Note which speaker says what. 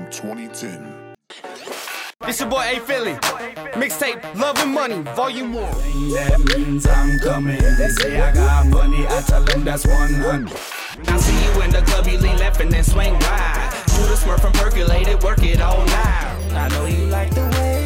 Speaker 1: 2010.
Speaker 2: It's your boy A Philly. Mixtape Love and Money, Volume 1.
Speaker 3: That means I'm coming. They say I got money, I tell them that's 100.
Speaker 4: I see you in the club, you lean left and then swing right. Do the smurf and percolate it, work it all night.
Speaker 3: I know you like the way